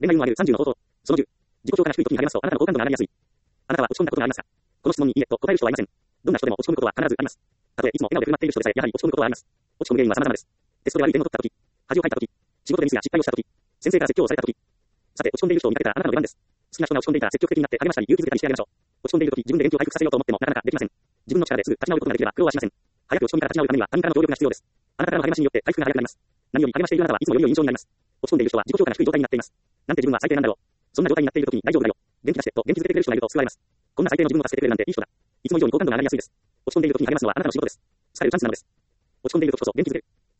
恋愛運を上げる30の方法。その10。自己評価が低い時に励ますと、あなたの好感度が上がりやすい。あなたは落ち込んだことがありますか？この質問にいいえと答える人はいません。どんな人でも落ち込むことは必ずあります。たとえいつも笑顔で振る舞っている人でさえ、やはり落ち込むことはあります。落ち込む原因は様々です。テストで悪い点を取った時、恥をかいた時、仕事でミスや失敗をした時、先生から説教をされた時。さて、落ち込んでいる人を見かけたらあなたの出番です。好きな人が落ち込んでいたら積極的になって励ましたり勇気づけたりしてあげましょう。落ち込んでいる時、自分で元気を回復させようと思ってもなかなかできません。自分の力ですぐ立ち直ることができれば苦労はしません。早く落ち込みから立ち直るためには他人からの協力が必要です。あなたからの励ましによって回復が早くなります。何より励ましているあなたはいつもより良い印象になります。落ち込んでいる人は自己評価が低い状態になっています。なんて自分は最低なんだろう。そんな状態になっている時に大丈夫だよ。元気出してと元気づけてくれる人がいると救われます。こんな最低の自分を助けてくれるなんていい人だ。いつも以上に好感度が上がりやすいです。落ち込んでいる時に励ますのはあなたの仕事です。使えるチャンスなのです。落ち込んでいる時こそ元気づける。